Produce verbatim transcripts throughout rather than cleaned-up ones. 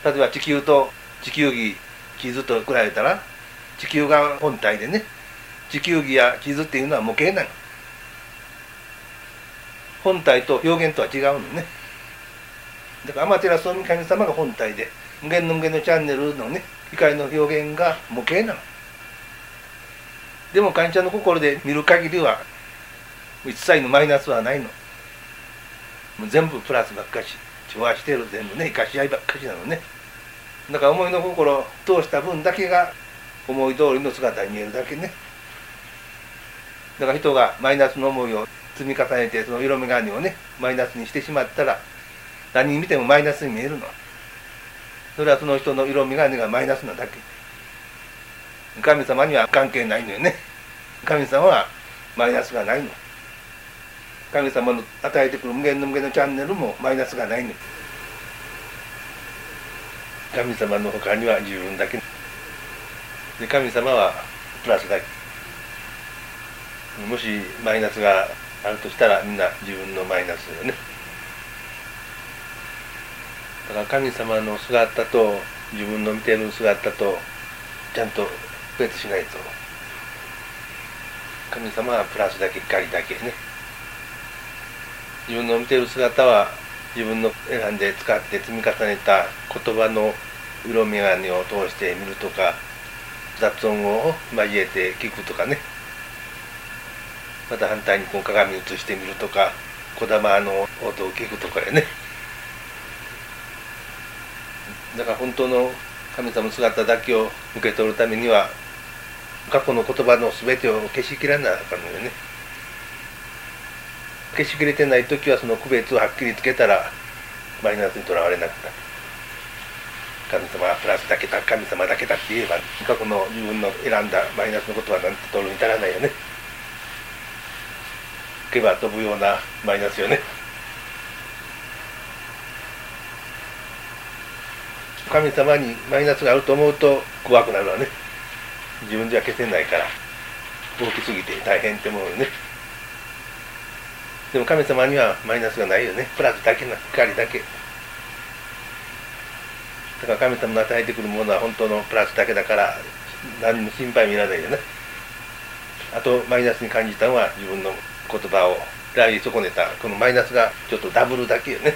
例えば地球と地球儀地図と比べたら地球が本体でね、地球儀や地図っていうのは模型なの。本体と表現とは違うのね。だから天照大神様が本体で、無限の無限のチャンネルのね光の表現が模型なの。でも神ちゃんの心で見る限りは一切のマイナスはないの。もう全部プラスばっかし、調和してる、全部ね生かし合いばっかしなのね。だから思いの心を通した分だけが思い通りの姿に見えるだけね。だから人がマイナスの思いを積み重ねて、その色眼鏡をねマイナスにしてしまったら何に見てもマイナスに見えるの。それはその人の色眼鏡がマイナスなだけ。神様には関係ないのよね。神様はマイナスがないの。神様の与えてくる無限の無限のチャンネルもマイナスがないの。神様の他には自分だけで、神様はプラスだけ。もしマイナスがあるとしたらみんな自分のマイナスよね。だから神様の姿と自分の見てる姿とちゃんと区別しないと。神様はプラスだけ、光だけね。自分の見てる姿は自分の選んで使って積み重ねた言葉の色眼鏡を通して見るとか、雑音を交えて聞くとかね。また反対にこう鏡に映してみるとか、小玉の音を聞くとかやね。だから本当の神様の姿だけを受け取るためには、過去の言葉の全てを消しきらなあかんのよね。消しきれてないときはその区別をはっきりつけたらマイナスにとらわれなくなる。神様はプラスだけだ、神様だけだって言えば、過去の自分の選んだマイナスの言葉なんて取るに足らないよね。吹けば飛ぶようなマイナスよね。神様にマイナスがあると思うと怖くなるわね。自分じゃ消せないから大きすぎて大変って思うよね。でも神様にはマイナスがないよね。プラスだけな、光だけ。だから神様の与えてくるものは本当のプラスだけだから何も心配もいらないよね。あとマイナスに感じたのは自分の言葉をやり損ねたこのマイナスがちょっとダブルだけよね。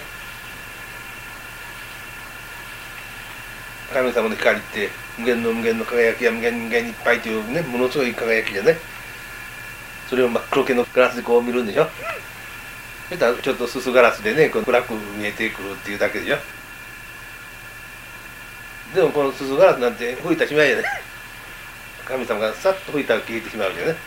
神様の光って無限の無限の輝きや無限無限にいっぱいというね、ものすごい輝きじゃね。それを真っ黒系のガラスでこう見るんでしょ。そしたらちょっとすすガラスでね、こう暗く見えてくるっていうだけでしょ。でもこのすすガラスなんて吹いたしまいやね。神様がさっと吹いたら消えてしまうじゃね。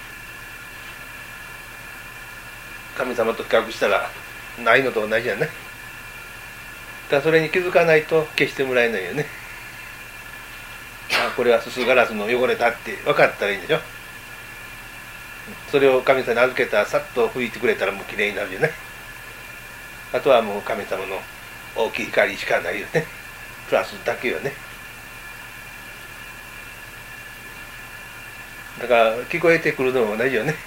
神様と比較したらないのと同じやね。だからそれに気づかないと消してもらえないよね。あ、これはすすガラスの汚れだって分かったらいいんでしょ。それを神様に預けたらさっと拭いてくれたらもうきれいになるよね。あとはもう神様の大きい光しかないよね。プラスだけよね。だから聞こえてくるのも同じよね。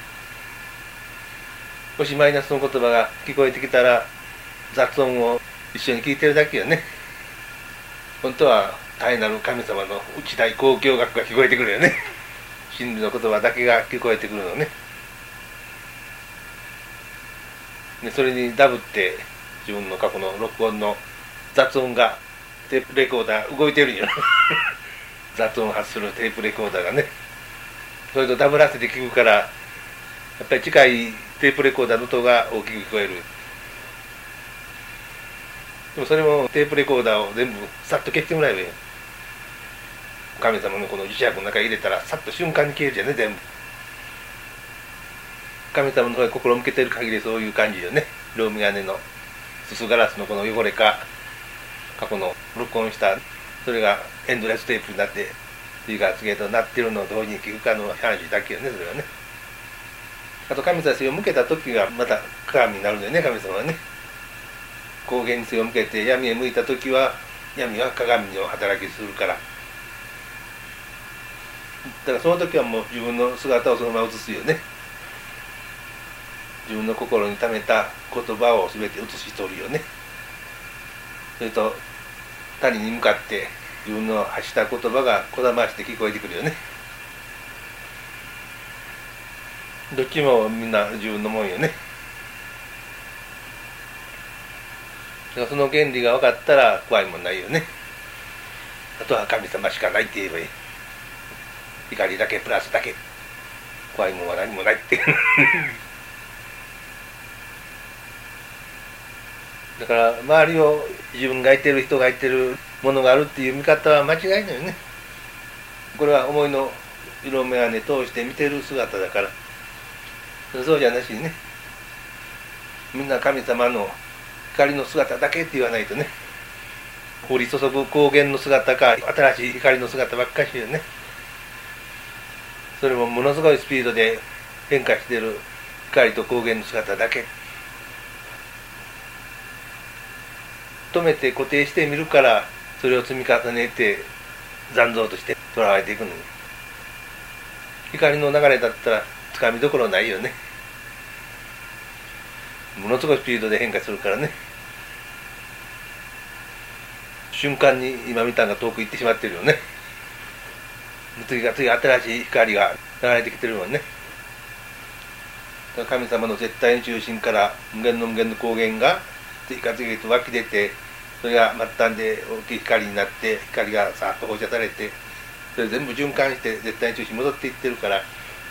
もしマイナスの言葉が聞こえてきたら雑音を一緒に聞いてるだけよね。本当は大なる神様の一大交響楽が聞こえてくるよね。真理の言葉だけが聞こえてくるのね。でそれにダブって自分の過去の録音の雑音がテープレコーダー動いてるんよ。雑音を発するテープレコーダーがね。それとダブらせて聞くからやっぱり近いテープレコーダーの音が大きく聞こえる。でもそれもテープレコーダーを全部さっと消してもらえばいいよ。神様のこの磁石の中に入れたらさっと瞬間に消えるじゃね、全部。神様の方に心を向けてる限りそういう感じよね。色眼鏡のすすガラスのこの汚れか過去の録音したそれがエンドレステープになって次から次へとなってるのを同時に聞くかの話だけよね、それはね。あと神様に背を向けた時がまた鏡になるんだよね、神様はね。光源に背を向けて闇へ向いた時は闇は鏡の働きするから。だからその時はもう自分の姿をそのまま映すよね。自分の心に溜めた言葉を全て映し取るよね。それと谷に向かって自分の発した言葉がこだまして聞こえてくるよね。どっちもみんな自分のもんよね。だからその原理が分かったら怖いもんないよね。あとは神様しかないって言えばいい。怒りだけプラスだけ、怖いもんは何もないってだから周りを自分がいてる人がいてるものがあるっていう見方は間違いないよね。これは思いの色眼鏡通して見てる姿だから。そうじゃなしにね、みんな神様の光の姿だけって言わないとね、降り注ぐ光源の姿か新しい光の姿ばっかしよね。それもものすごいスピードで変化している光と光源の姿だけ。止めて固定してみるから、それを積み重ねて残像として捉えていくのに、光の流れだったらつかみどころないよね。ものすごいスピードで変化するからね。瞬間に今見たのが遠く行ってしまってるよね。次が次新しい光が流れてきてるもんね。神様の絶対の中心から無限の無限の光源が次々次々と湧き出て、それが末端で大きい光になって、光がさっと放射されて、それ全部循環して絶対の中心に戻っていってるから、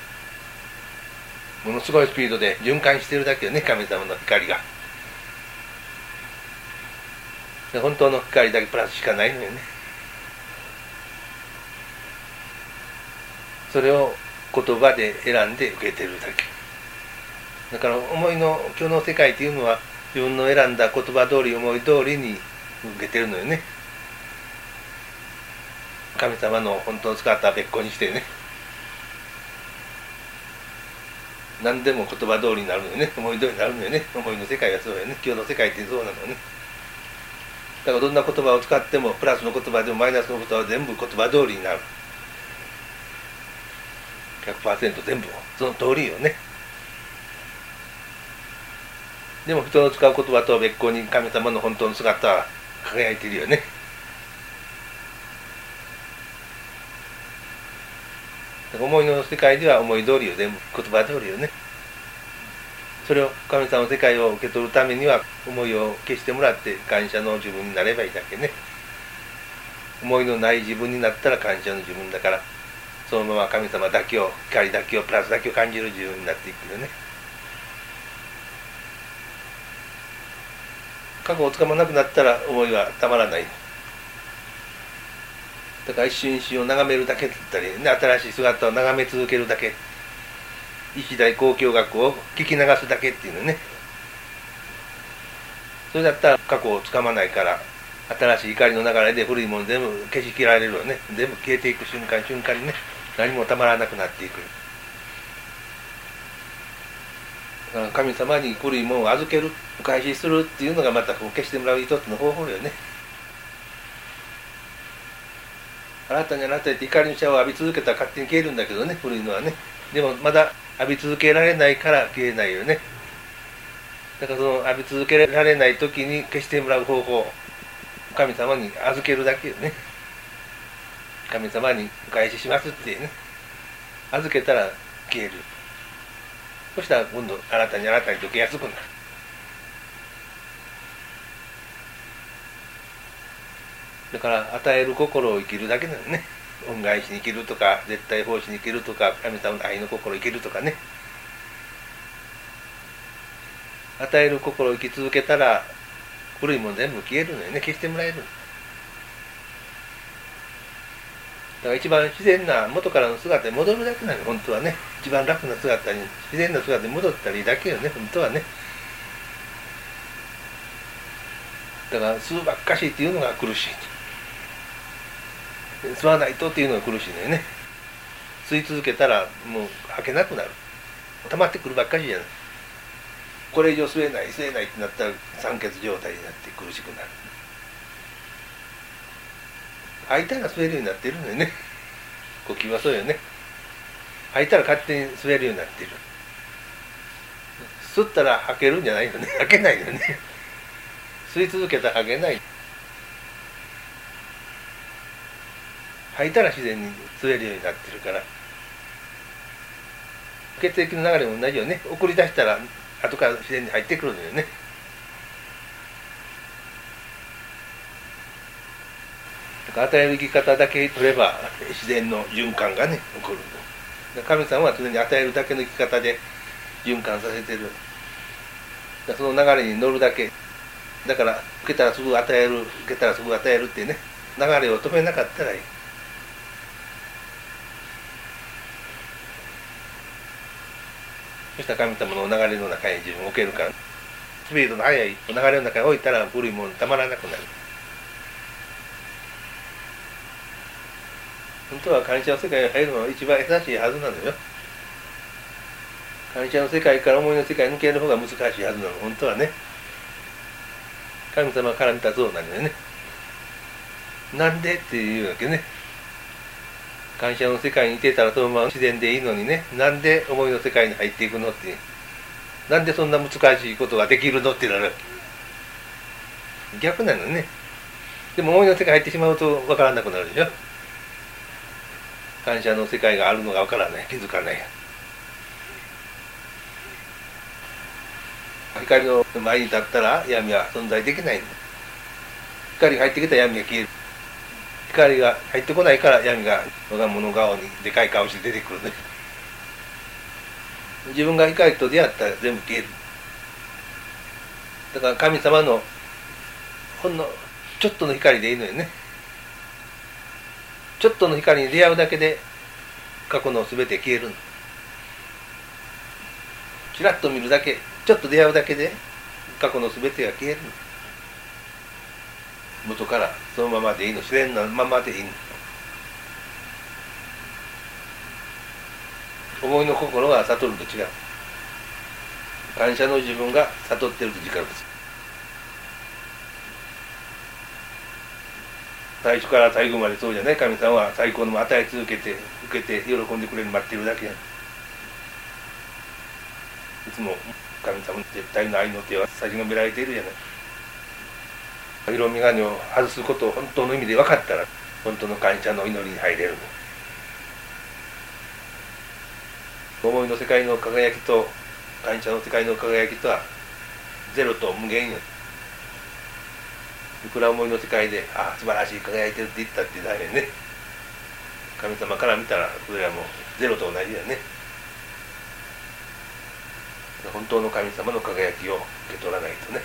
ものすごいスピードで循環してるだけよね、神様の光が。本当の光だけプラスしかないのよね。それを言葉で選んで受けてるだけ。だから思いの今日の世界というのは、自分の選んだ言葉通り思い通りに受けてるのよね。神様の本当の姿は別個にしてね、何でも言葉通りになるのよね。思い通りになるのよね。思いの世界はそうよね。今日の世界ってそうなのよね。だからどんな言葉を使っても、プラスの言葉でもマイナスの言葉は全部言葉通りになる。ひゃくパーセント 全部その通りよね。でも人の使う言葉とは別個に神様の本当の姿は輝いているよね。思いの世界では思い通りよ、全部言葉通りよね。それを神様の世界を受け取るためには、思いを消してもらって感謝の自分になればいいだけね。思いのない自分になったら感謝の自分だから、そのまま神様だけを、光だけを、プラスだけを感じる自分になっていくよね。過去をつかまなくなったら思いはたまらない。だから一瞬一瞬を眺めるだけだったり、ね、新しい姿を眺め続けるだけ、一代交響楽を聞き流すだけっていうのね。それだったら過去をつかまないから、新しい光の流れで古いもの全部消し切られるよね。全部消えていく瞬間瞬間にね、何もたまらなくなっていく。だから神様に古いものを預ける、お返しするっていうのがまた消してもらう一つの方法よね。新たに新たに光のシャワーを浴び続けたら勝手に消えるんだけどね、古いのはね。でもまだ浴び続けられないから消えないよね。だからその浴び続けられない時に消してもらう方法、神様に預けるだけよね。神様にお返ししますってね、預けたら消える。そしたら今度新たに新たに溶けやすくなる。だから与える心を生きるだけなのね。恩返しに生きるとか、絶対奉仕に生きるとか、神様の愛の心を生きるとかね。与える心を生き続けたら、古いもの全部消えるのよね。消してもらえる。だから一番自然な元からの姿に戻るだけなのよ、本当はね。一番楽な姿に、自然な姿に戻ったらいいだけよね、本当はね。だから吸うばっかしっていうのが苦しい。吸わないとっていうのが苦しいのよね。吸い続けたらもう吐けなくなる。溜まってくるばっかしじゃない。これ以上吸えない吸えないってなったら酸欠状態になって苦しくなる。吐いたら吸えるようになってるのよね。呼吸はそうよね。吐いたら勝手に吸えるようになってる。吸ったら吐けるんじゃないのね。吐けないよね。吸い続けたら吐けない。 吐いたら自然に吸えるようになってるから。血液の流れも同じよね。送り出したら後から自然に入ってくるのよね。だから与える生き方だけ取れば自然の循環がね起こる。神様は常に与えるだけの生き方で循環させてる。その流れに乗るだけ。だから受けたらすぐ与える、受けたらすぐ与えるってね、流れを止めなかったらいい。そしたら神様の流れの中に自分を置けるから、スピードの速い流れの中に置いたら古いものたまらなくなる。本当は感謝の世界に入るのが一番優しいはずなのよ。感謝の世界から思いの世界に抜ける方が難しいはずなの、本当はね。神様から見たらそうなんだよね。なんでっていうわけね。感謝の世界にいてたらそのまま自然でいいのにね、なんで思いの世界に入っていくのって、なんでそんな難しいことができるのってなる。逆なのね。でも思いの世界に入ってしまうと分からなくなるでしょ。感謝の世界があるのが分からない、気づかない。光の前に立ったら闇は存在できない。光が入ってきたら闇が消える。光が入ってこないから闇が我が物顔にでかい顔して出てくるね。自分が光と出会ったら全部消える。だから神様のほんのちょっとの光でいいのよね。ちょっとの光に出会うだけで過去の全て消えるの。ちらっと見るだけ、ちょっと出会うだけで過去の全てが消えるの。元からそのままでいいの、自然なままでいいの。思いの心が悟ると違う。感謝の自分が悟ってると違うです。最初から最後までそうじゃない。神様は最高のも与え続けて受けて喜んでくれる待ってるだけや。いつも神様の絶対の愛の手は差し伸べられているじゃない。色眼鏡を外すことを本当の意味で分かったら本当の感謝の祈りに入れるの。思いの世界の輝きと感謝の世界の輝きとはゼロと無限よ。いくら思いの世界で「ああ素晴らしい輝いてる」って言ったってダメね。神様から見たらそれはもうゼロと同じだよね。本当の神様の輝きを受け取らないとね。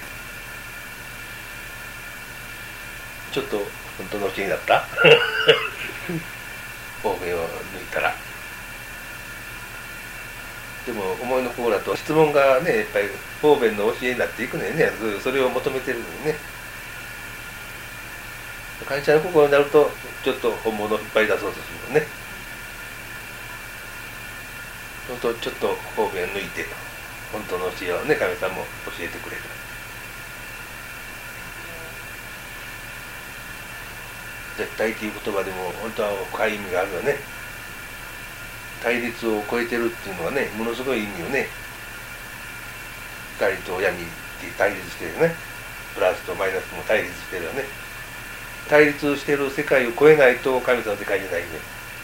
ちょっと本当のうちになった方便を抜いたら。でも思いの心だと質問がねやっぱり方便の教えになっていくのよね。それを求めてるのにね。感謝の心になるとちょっと本物を引っ張り出そうとするのね。そうするとちょっと方便を抜いて本当の教えをね神様も教えてくれる。絶対っていう言葉でも本当は深い意味があるよね。対立を超えてるっていうのはねものすごい意味よね。光と闇って対立してるよね。プラスとマイナスも対立してるよね。対立してる世界を超えないと神様の世界じゃないね。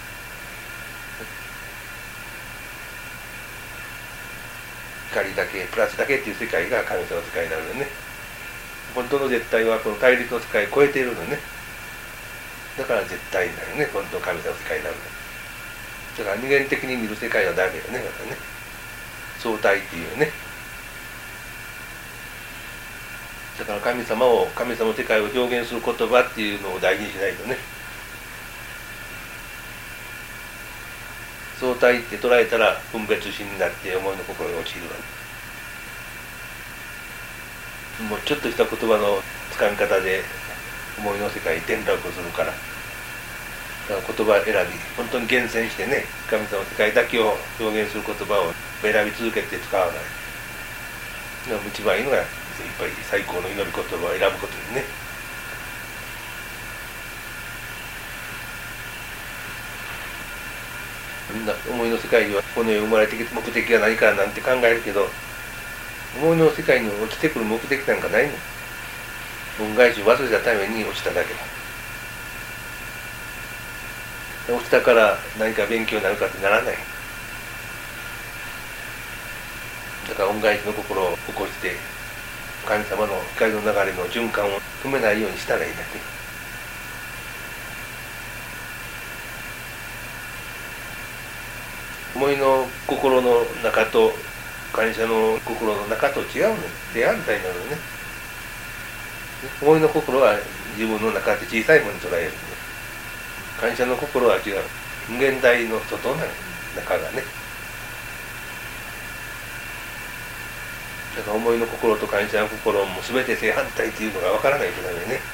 光だけプラスだけっていう世界が神様の世界になるよね。本当の絶対はこの対立の世界を超えているのね。だから絶対だよね。本当の神様の世界になるの。だから二元的に見る世界はダメよね。またね相対っていうね。だから神様を神様の世界を表現する言葉っていうのを大事にしないとね。相対って捉えたら分別心になって思いの心に落ちるわね。もうちょっとした言葉のつかみ方で思いの世界に転落するから。だから言葉選び本当に厳選してね神様の世界だけを表現する言葉を選び続けて使わない。一番いいのがやっぱり最高の祈る言葉を選ぶことにね。みんな思いの世界にはこの世に生まれてきて目的が何かなんて考えるけど、思いの世界に落ちてくる目的なんかないの。恩返しを忘れたために落ちただけだ。 起きたから何か勉強になるかってならない。だから恩返しの心を起こして神様の光の流れの循環を止めないようにしたらいいだけ。思いの心の中と感謝の心の中と違うの。手反対なのね。思いの心は自分の中で小さいものに捉える。感謝の心は違う。無限大の外なの、中がね。だから思いの心と感謝の心も全て正反対っていうのが分からないとダメね。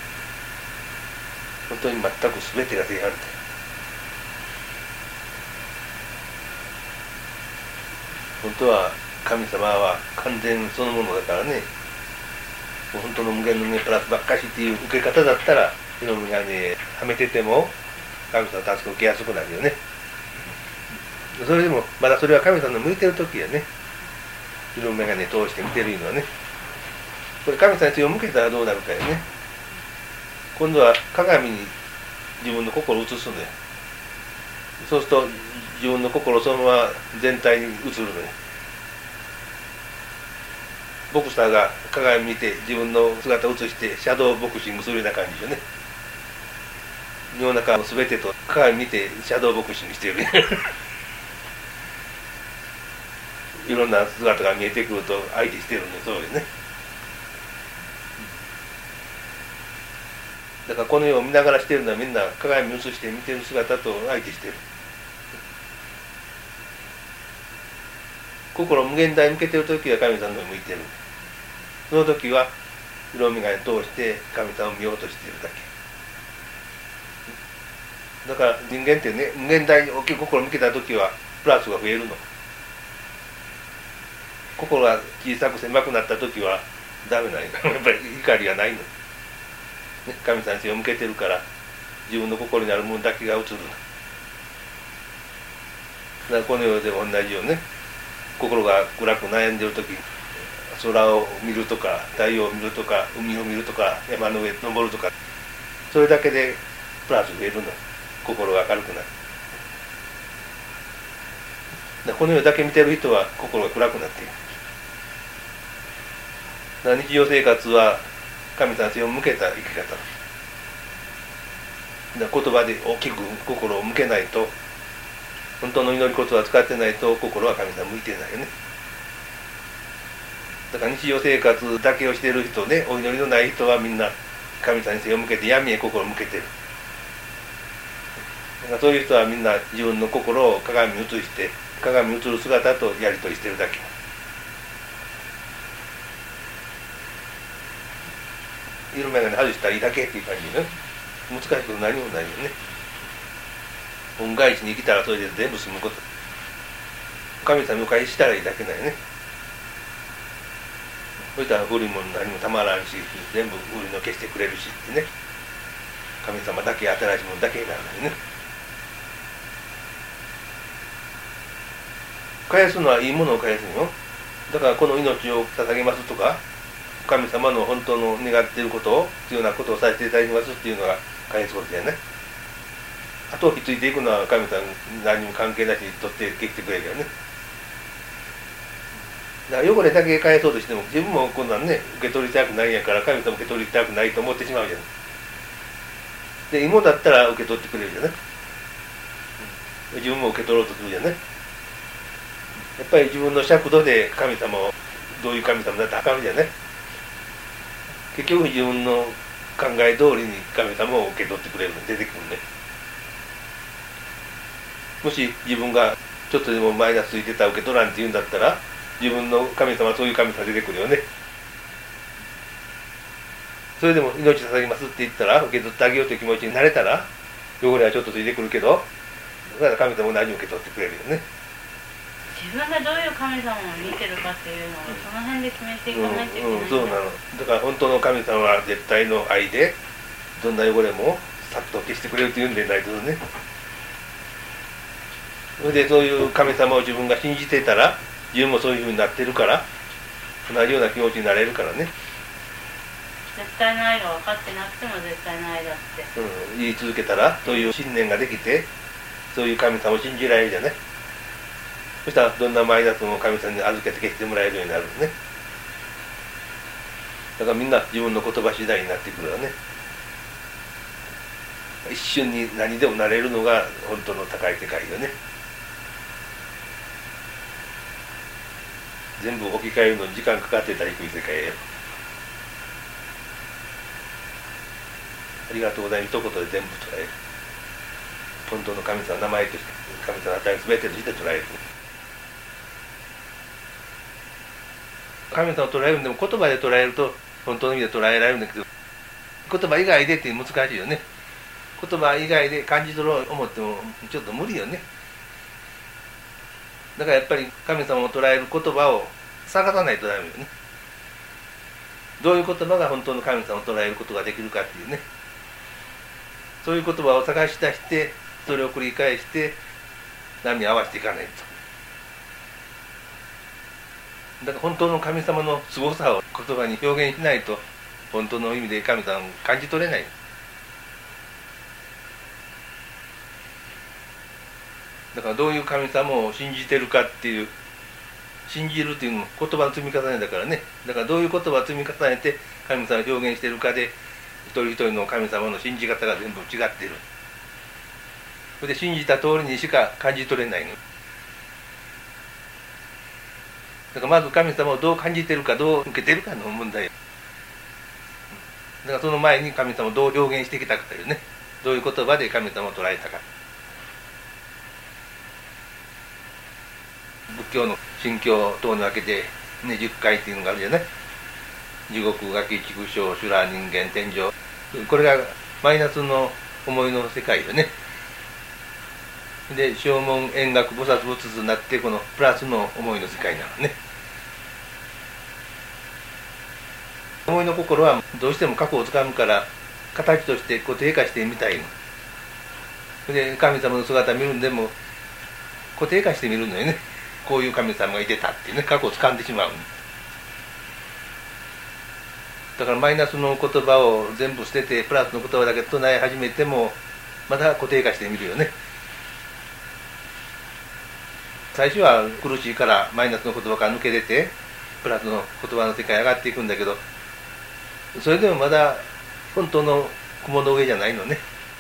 本当に全く全てが正反対。本当は神様は完全そのものだからね。本当の無限の目プラスばっかしっていう受け方だったら色眼鏡はめてても神様の助けを受けやすくなるよね。それでもまだそれは神様の向いてる時やね。色眼鏡通して見てるのはね。これ神様に手を向けたらどうなるかよね。今度は鏡に自分の心を映すのよ。そうすると自分の心そのまま全体に映るのよ。ボクサーが鏡見て自分の姿を映してシャドーボクシングするような感じでね。世の中の全てと鏡見てシャドーボクシングしてるね。いろんな姿が見えてくると相手してるんでそうですね。だからこの世を見ながらしてるのはみんな鏡に映して見てる姿と相手してる。心を無限大に向けてる時は神様の方に向いてる。その時は色眼鏡通して神様を見ようとしているだけ。だから人間ってね、無限大に大きい心を向けた時はプラスが増えるの。心が小さく狭くなった時はダメなんや。やっぱり光がないの、ね、神様に背を向けてるから自分の心にあるものだけが映るの。だからこの世でも同じようにね、心が暗く悩んでる時、空を見るとか太陽を見るとか海を見るとか山の上に登るとか、それだけでプラス増えるの。心が明るくなる。だこの世だけ見てる人は心が暗くなっている。だから日常生活は神様に背を向けた生き方。だ言葉で大きく心を向けないと、本当の祈り言葉を使ってないと心は神様向いてないよね。だから日常生活だけをしている人ね、お祈りのない人はみんな神様に背を向けて闇へ心を向けてる。だからそういう人はみんな自分の心を鏡に映して鏡に映る姿とやり取りしてるだけ。色眼鏡外したらいいだけっていう感じでね。難しいこと何もないよね。恩返しに来たらそれで全部済むこと。神様にお返ししたらいいだけだよね。そしたら古いもの何もたまらんし、全部古いの消してくれるしってね。神様だけ新しいものだけになるのよね。返すのはいいものを返すのよ。だからこの命を捧げますとか、神様の本当の願っていることを必要なことをさせていただきますっていうのが返すことだよね。あと引き継いでいくのは神様何も関係なしに取ってきてくれるよね。だから汚れだけ返そうとしても自分もこんなんね受け取りたくないんやから神様受け取りたくないと思ってしまうじゃない。で芋だったら受け取ってくれるじゃない。自分も受け取ろうとするじゃない。やっぱり自分の尺度で神様をどういう神様だって測るじゃない。結局自分の考え通りに神様を受け取ってくれるの出てくるね。もし自分がちょっとでもマイナスついてたら受け取らんって言うんだったら自分の神様はそういう神様出てくるよね。それでも命捧げますって言ったら受け取ってあげようという気持ちになれたら汚れはちょっとついてくるけど、だから神様も何も受け取ってくれるよね。 自分がどういう神様を見てるかっていうのをその辺で決めていかないといけない、 うんうん、そうなの。だから本当の神様は絶対の愛でどんな汚れもさっと消してくれるというんでないとね。それでそういう神様を自分が信じてたら自分もそういうふうになってるから同じような気持ちになれるからね。 絶対の愛が分かってなくても絶対の愛だって、 うん、言い続けたらそういう信念ができて、そういう神様を信じられるじゃない。そしたらどんなマイナスも神様に預けて消してもらえるようになるね。だからみんな自分の言葉次第になってくるわね。一瞬に何でもなれるのが本当の高い世界よね。全部置き換えるのに時間かかってたら低い世界よ。ありがとうございます。一言で全部捉える。本当の神様の名前として神様の与える全てとして捉える。神様を捉えるんでも言葉で捉えると本当の意味で捉えられるんだけど、言葉以外でって難しいよね。言葉以外で感じ取ろうと思ってもちょっと無理よね。だからやっぱり神様を捉える言葉を探さないとダメよね。どういう言葉が本当の神様を捉えることができるかっていうね、そういう言葉を探し出してそれを繰り返して波に合わせていかないと。だから本当の神様の凄さを言葉に表現しないと本当の意味で神様を感じ取れない。だからどういう神様を信じてるかっていう、信じるっていうのも言葉の積み重ねだからね。だからどういう言葉を積み重ねて神様を表現しているかで一人一人の神様の信じ方が全部違っている。それで信じた通りにしか感じ取れないの。だからまず神様をどう感じているかどう受けているかの問題。だからその前に神様をどう表現してきたかというね、どういう言葉で神様を捉えたか。仏教の神教等に分けて、ね、じゅっかいっていうのがあるじゃない。地獄、餓鬼、畜生、修羅、人間、天上。これがマイナスの思いの世界よね。で、正門、円覚、菩薩、仏図になってこのプラスの思いの世界なのね。思いの心はどうしても過去をつかむから形として固定化してみたいの。で、神様の姿見るんでも固定化してみるのよね。こういう神様がいてたっていうね、過去を掴んでしまう。だからマイナスの言葉を全部捨ててプラスの言葉だけ唱え始めてもまた固定化してみるよね。最初は苦しいからマイナスの言葉から抜け出てプラスの言葉の世界に上がっていくんだけど、それでもまだ本当の雲の上じゃないのね。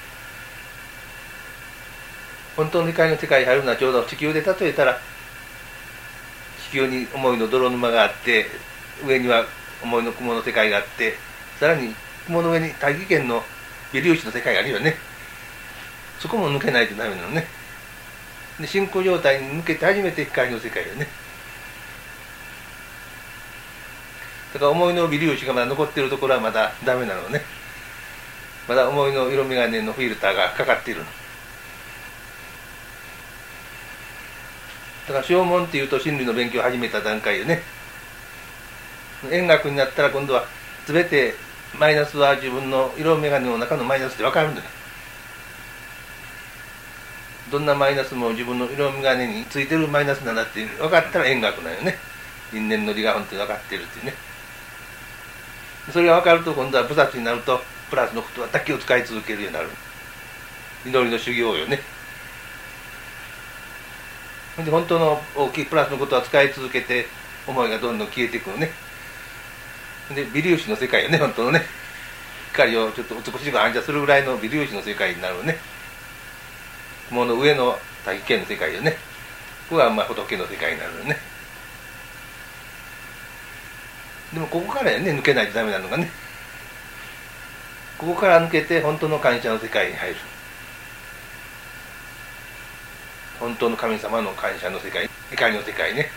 本当の光の世界に入るのはちょうど地球で例えたら、地球に思いの泥沼があって、上には思いの雲の世界があって、さらに雲の上に大気圏の微粒子の世界があるよね。そこも抜けないとダメなのね。で、真空状態に抜けて初めて光の世界よね。だから思いの微粒子がまだ残っているところはまだダメなのね。まだ思いの色眼鏡のフィルターがかかっているの。だから正門っていうと真理の勉強を始めた段階よね。円覚になったら今度は全てマイナスは自分の色眼鏡の中のマイナスって分かるんだよ。どんなマイナスも自分の色眼鏡についてるマイナスなんだって分かったら円覚なんよね。因縁の理が本当に分かっているっていうね。それが分かると今度は菩薩になるとプラスの言葉だけを使い続けるようになる。祈りの修行よね。で本当の大きいプラスのことは使い続けて思いがどんどん消えていくのね。で微粒子の世界よね、本当のね。光をちょっと美しく反射するぐらいの微粒子の世界になるのね。雲の上の大気圏の世界よね。ここがまあ仏の世界になるのね。でもここからやね、抜けないとダメなのがね。ここから抜けて本当の感謝の世界に入る。本当の神様の感謝の世界、光の世界ね。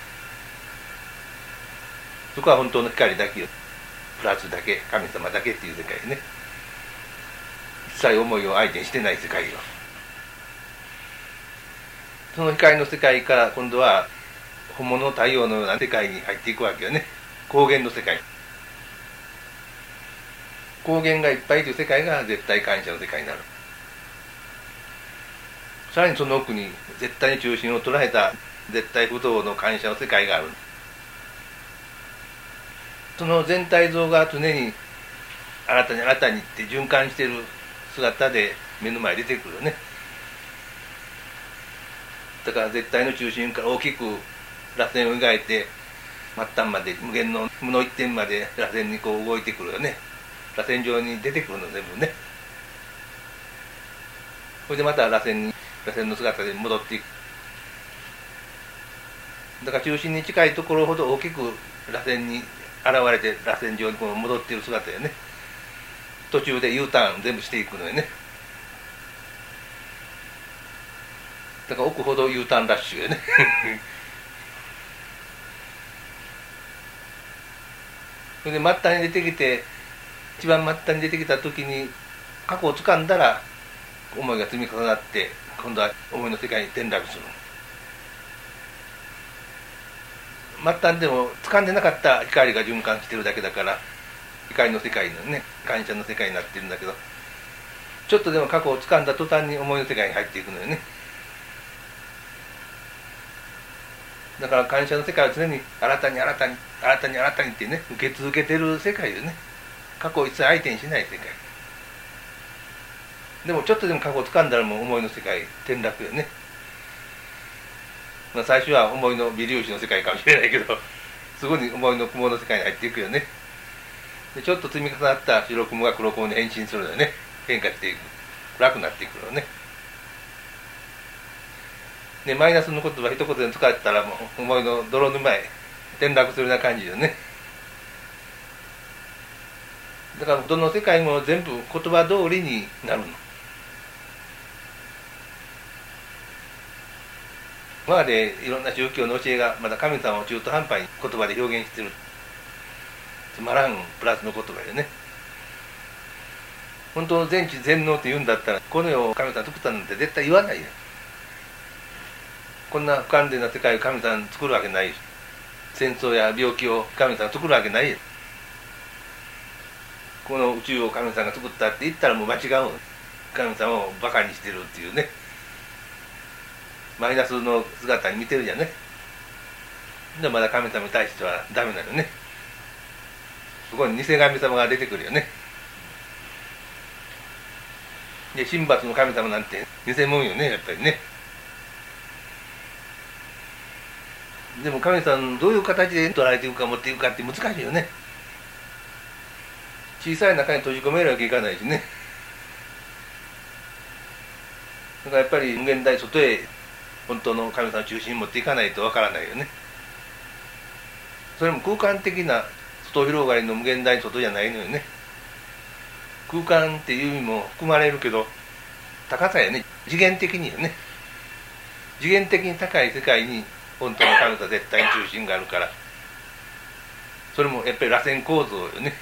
そこは本当の光だけよ。プラスだけ、神様だけっていう世界ね。一切思いを相手にしてない世界よ。その光の世界から今度は本物の太陽のような世界に入っていくわけよね。光源の世界。光源がいっぱいという世界が絶対感謝の世界になる。さらにその奥に絶対に中心を捉えた絶対不動の感謝の世界がある。その全体像が常に新たに新たにって循環してる姿で目の前に出てくるよね。だから絶対の中心から大きく螺旋を描いて末端まで無限の無の一点まで螺旋にこう動いてくるよね。螺旋状に出てくるの全部ね。それでまた螺旋に螺旋の姿で戻っていく。だから中心に近いところほど大きく螺旋に現れて螺旋状にこう戻っている姿よね。途中で U ターン全部していくのよね。だから奥ほど U ターンラッシュよねそれで末端に出てきて一番末端に出てきた時に過去を掴んだら思いが積み重なって今度は思いの世界に転落する。末端でも掴んでなかった光が循環してるだけだから光の世界のね感謝の世界になってるんだけど、ちょっとでも過去を掴んだ途端に思いの世界に入っていくのよね。だから感謝の世界は常に新たに新たに新たに新たにってね受け続けてる世界よね。過去を一切相手にしない世界でもちょっとでも過去を掴んだらもう思いの世界転落よね。まあ、最初は思いの微粒子の世界かもしれないけどすぐに思いの雲の世界に入っていくよね。でちょっと積み重なった白雲が黒雲に変身するのよね。変化していく暗くなっていくのね。でマイナスの言葉一言で使ったらもう思いの泥沼へ転落するような感じよね。だからどの世界も全部言葉通りになるの。今までいろんな宗教の教えがまだ神様を中途半端に言葉で表現してるつまらんプラスの言葉よね。本当の全知全能って言うんだったらこの世を神様作ったなんて絶対言わないよ。こんな不完全な世界を神様作るわけないし、戦争や病気を神様作るわけないよ。この宇宙を神様が作ったって言ったらもう間違う。神様をバカにしてるっていうねマイナスの姿に見てるじゃんね。でまだ神様に対してはダメなのね。そこに偽神様が出てくるよね。で神罰の神様なんて偽物よねやっぱりね。でも神様どういう形で捉えていくか持っていくかって難しいよね。小さい中に閉じ込めるわけいかないしね。だからやっぱり無限大外へ本当の神様を中心に持っていかないとわからないよね。それも空間的な外広がりの無限大外じゃないのよね。空間っていう意味も含まれるけど高さやね。次元的によね。次元的に高い世界に本当の神様絶対に中心があるから、それもやっぱり螺旋構造よね。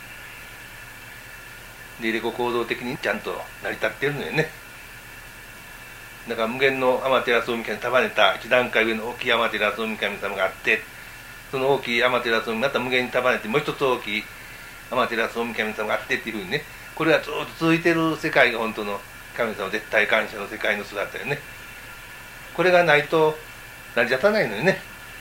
でレコ構造的にちゃんと成り立ってるのよね。だから無限の天照大神に束ねた一段階上の大きい天照大神様があって、その大きい天照大神また無限に束ねてもう一つ大きい天照大神様があってっていうふうにね、これがずっと続いてる世界が本当の神様絶対感謝の世界の姿よね。これがないと成り立たないのよね。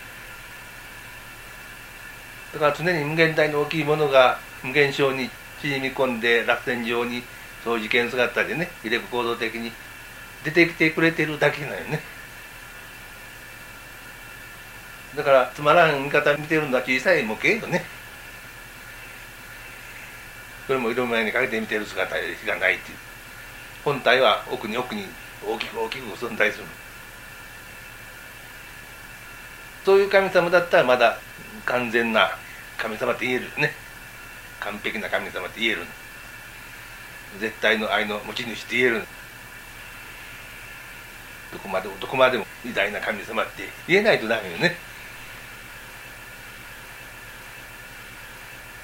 だから常に無限大の大きいものが無限小に縮み込んで螺旋状にそう次元姿でね入れ構造的に出てきてくれてるだけなんよね。だからつまらん見方見てるのは小さい模型よね。それも色前にかけて見てる姿しかないっていう。本体は奥に奥に大きく大きく存在する。そういう神様だったらまだ完全な神様って言えるよね。完璧な神様って言える。絶対の愛の持ち主って言える。どこまでどこまでも偉大な神様って言えないとダメよね。